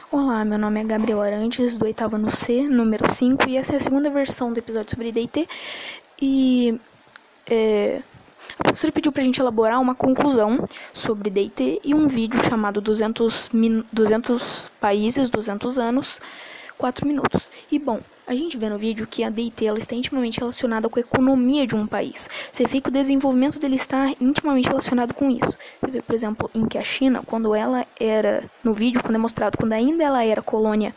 Olá, meu nome é Gabriel Arantes, do 8º ano C, número 5, e essa é a segunda versão do episódio sobre D&T. A professora pediu pra gente elaborar uma conclusão sobre D&T e um vídeo chamado 200 países, 200 anos, 4 minutos. E bom, a gente vê no vídeo que a D&T ela está intimamente relacionada com a economia de um país. Você vê que o desenvolvimento dele está intimamente relacionado com isso. Você vê, por exemplo, em que a China, quando ela era, no vídeo, quando é mostrado, quando ainda ela era colônia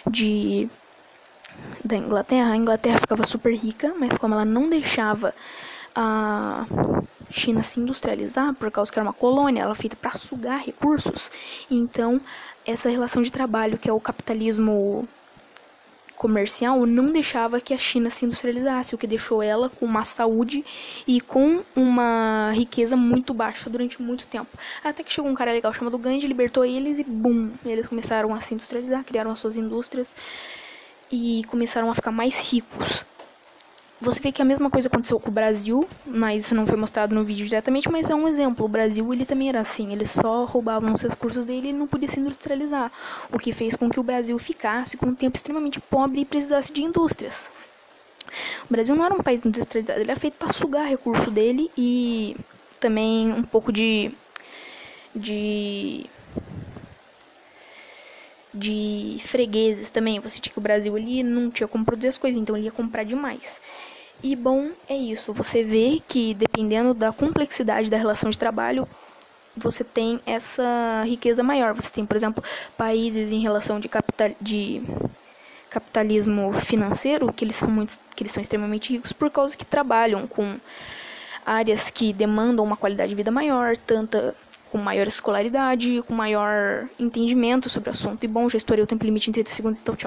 da Inglaterra, a Inglaterra ficava super rica, mas como ela não deixava a China se industrializar, por causa que era uma colônia, ela feita para sugar recursos, então essa relação de trabalho, que é o capitalismo comercial, não deixava que a China se industrializasse, o que deixou ela com uma saúde e com uma riqueza muito baixa durante muito tempo. Até que chegou um cara legal chamado Gandhi, libertou eles e bum, eles começaram a se industrializar, criaram as suas indústrias e começaram a ficar mais ricos. Você vê que a mesma coisa aconteceu com o Brasil, mas isso não foi mostrado no vídeo diretamente, mas é um exemplo. O Brasil, ele também era assim, eles só roubavam os recursos dele e ele não podia se industrializar, o que fez com que o Brasil ficasse com um tempo extremamente pobre e precisasse de indústrias. O Brasil não era um país industrializado, ele era feito para sugar recurso dele e também um pouco de fregueses também. Você tinha que o Brasil ele não tinha como produzir as coisas, então ele ia comprar demais. E bom, é isso. Você vê que dependendo da complexidade da relação de trabalho, você tem essa riqueza maior. Você tem, por exemplo, países em relação de capitalismo financeiro, que eles são extremamente ricos por causa que trabalham com áreas que demandam uma qualidade de vida maior, com maior escolaridade, com maior entendimento sobre o assunto. E bom, já estourei o tempo limite em 30 segundos, então tchau.